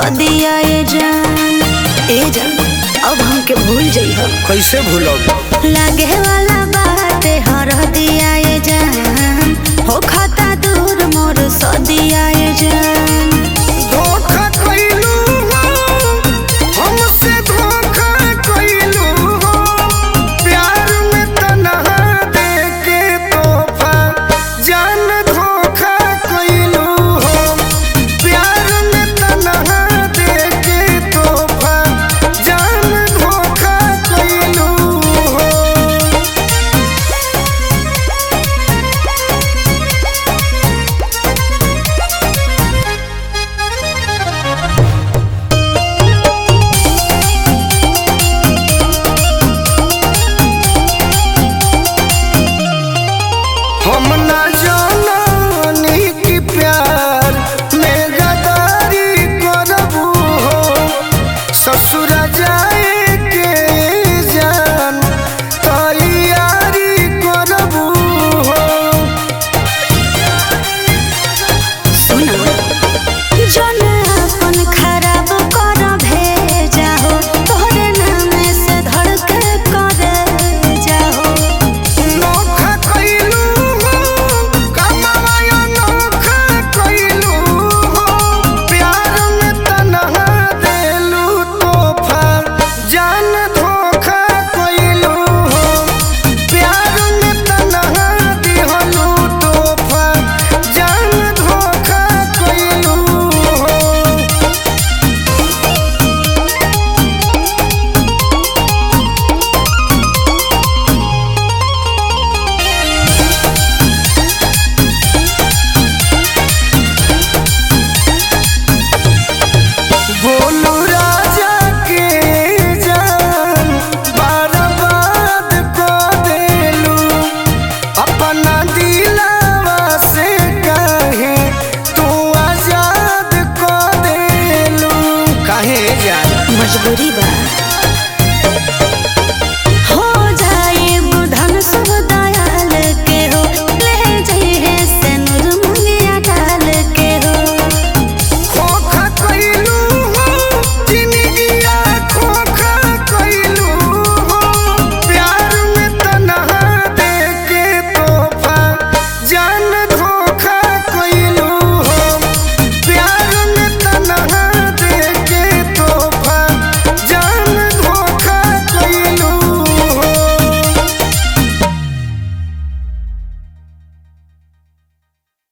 सदिया ए जान अब हमके भूल जइह। कैसे भूलब? लागे वाला बाते हर दिया ए जान हो खाता दूर मोर सदिया ए जान। धोखा कइलू हो हमसे, धोखा कइलू हो प्यार में तन्हा देके तोहफा जान। धोखा कइलू हो प्यार में तन्हा देके तोहफा जान। धोखा कइलू हो। हम ना जानी कि प्यार में गदारी करबू हो, ससुर जाए के जान तैयारी करबू हो। सुना जन अपन खराब कर भेजा हो तोहरे नाम से धड़के करे जाहो। नोखा कइलू हो कमाया, नोखा कइलू हो प्यार में तन्हा देलू तोहफा जान। धोखा कइलू हो प्यार में तन्हा दिहलू तोहफा जान। धोखा कइलू हो। बोलू राजा के जान बर्बाद को देलू, अपना दिलावा से काहे तू आजाद को देलू। काहे जान? मजबूरी बा।